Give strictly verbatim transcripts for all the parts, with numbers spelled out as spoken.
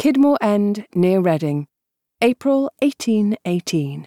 Kidmore End, near Reading, April eighteen eighteen.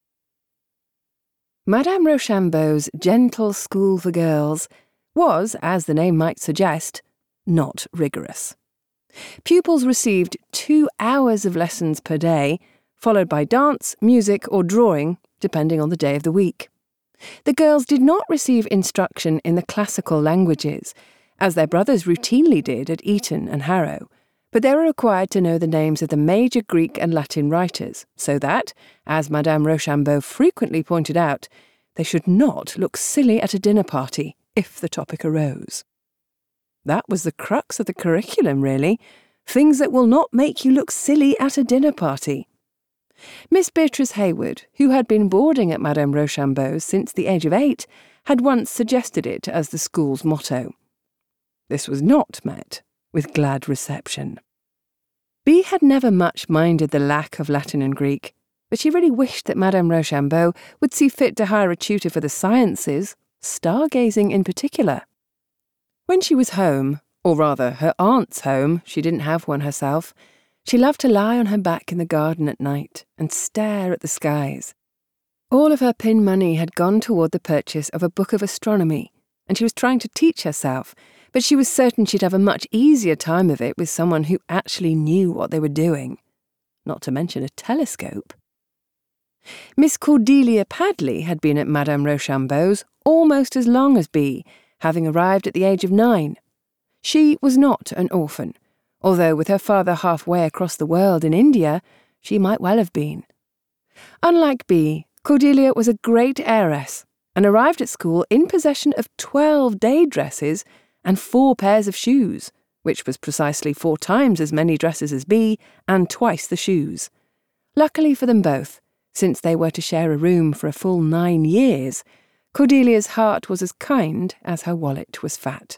Madame Rochambeau's gentle school for girls was, as the name might suggest, not rigorous. Pupils received two hours of lessons per day, followed by dance, music, or drawing, depending on the day of the week. The girls did not receive instruction in the classical languages, as their brothers routinely did at Eton and Harrow, but they were required to know the names of the major Greek and Latin writers, so that, as Madame Rochambeau frequently pointed out, they should not look silly at a dinner party if the topic arose. That was the crux of the curriculum, really. Things that will not make you look silly at a dinner party. Miss Beatrice Hayward, who had been boarding at Madame Rochambeau's since the age of eight, had once suggested it as the school's motto. This was not met with glad reception. Bea had never much minded the lack of Latin and Greek, but she really wished that Madame Rochambeau would see fit to hire a tutor for the sciences, stargazing in particular. When she was home, or rather her aunt's home, she didn't have one herself, she loved to lie on her back in the garden at night and stare at the skies. All of her pin money had gone toward the purchase of a book of astronomy, and she was trying to teach herself, but she was certain she'd have a much easier time of it with someone who actually knew what they were doing, not to mention a telescope. Miss Cordelia Padley had been at Madame Rochambeau's almost as long as Bea, having arrived at the age of nine. She was not an orphan, although with her father halfway across the world in India, she might well have been. Unlike Bea, Cordelia was a great heiress and arrived at school in possession of twelve day dresses and four pairs of shoes, which was precisely four times as many dresses as Bea and twice the shoes. Luckily for them both, since they were to share a room for a full nine years, Cordelia's heart was as kind as her wallet was fat.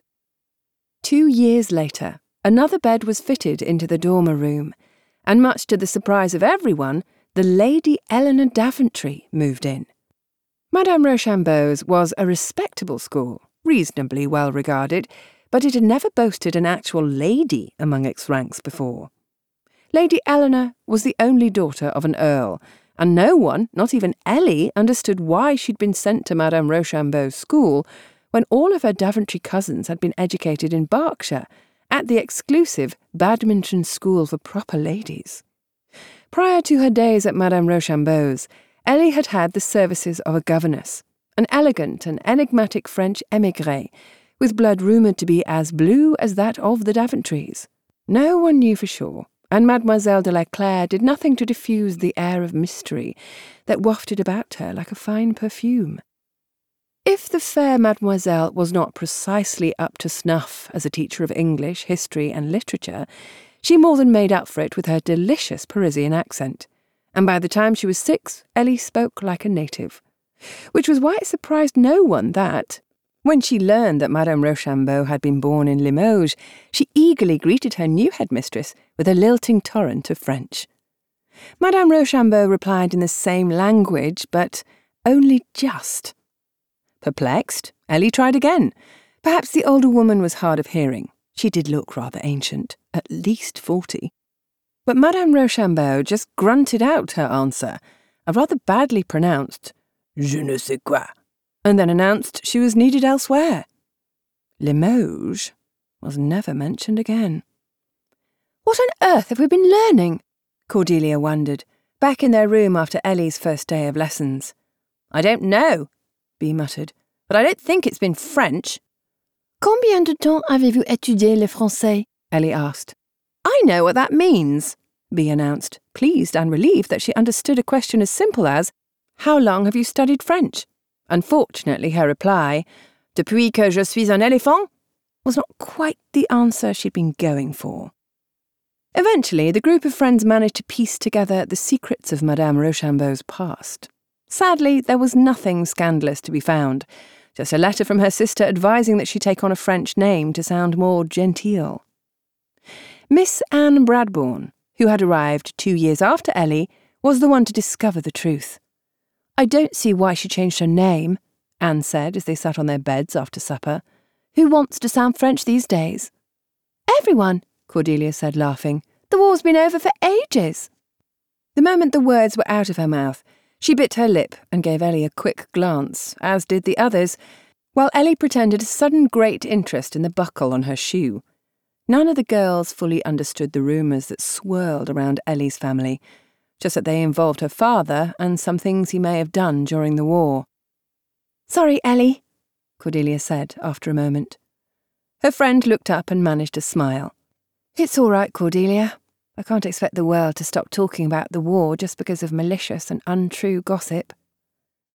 Two years later, another bed was fitted into the dormer room, and much to the surprise of everyone, the Lady Eleanor Daventry moved in. Madame Rochambeau's was a respectable school, reasonably well regarded, but it had never boasted an actual lady among its ranks before. Lady Eleanor was the only daughter of an earl, and no one, not even Ellie, understood why she'd been sent to Madame Rochambeau's school when all of her Daventry cousins had been educated in Berkshire, at the exclusive Badminton School for Proper Ladies. Prior to her days at Madame Rochambeau's, Ellie had had the services of a governess, an elegant and enigmatic French émigré, with blood rumoured to be as blue as that of the Daventrys. No one knew for sure, and Mademoiselle de la Clare did nothing to diffuse the air of mystery that wafted about her like a fine perfume. If the fair Mademoiselle was not precisely up to snuff as a teacher of English, history, and literature, she more than made up for it with her delicious Parisian accent, and by the time she was six, Ellie spoke like a native. Which was why it surprised no one that, when she learned that Madame Rochambeau had been born in Limoges, she eagerly greeted her new headmistress with a lilting torrent of French. Madame Rochambeau replied in the same language, but only just. Perplexed, Ellie tried again. Perhaps the older woman was hard of hearing. She did look rather ancient, at least forty. But Madame Rochambeau just grunted out her answer, a rather badly pronounced je ne sais quoi, and then announced she was needed elsewhere. Limoges was never mentioned again. What on earth have we been learning? Cordelia wondered, back in their room after Ellie's first day of lessons. I don't know, Bea muttered, but I don't think it's been French. Combien de temps avez-vous étudié le français? Ellie asked. I know what that means, Bea announced, pleased and relieved that she understood a question as simple as, how long have you studied French? Unfortunately, her reply, depuis que je suis un éléphant, was not quite the answer she'd been going for. Eventually, the group of friends managed to piece together the secrets of Madame Rochambeau's past. Sadly, there was nothing scandalous to be found, just a letter from her sister advising that she take on a French name to sound more genteel. Miss Anne Bradbourne, who had arrived two years after Ellie, was the one to discover the truth. I don't see why she changed her name, Anne said as they sat on their beds after supper. Who wants to sound French these days? Everyone, Cordelia said, laughing. The The war's been over for ages." The moment the words were out of her mouth, she bit her lip and gave Ellie a quick glance, as did the others, while Ellie pretended a sudden great interest in the buckle on her shoe. None of the girls fully understood the rumours that swirled around Ellie's family, just that they involved her father and some things he may have done during the war. "Sorry, Ellie," Cordelia said after a moment. Her friend looked up and managed a smile. "It's all right, Cordelia. I can't expect the world to stop talking about the war just because of malicious and untrue gossip."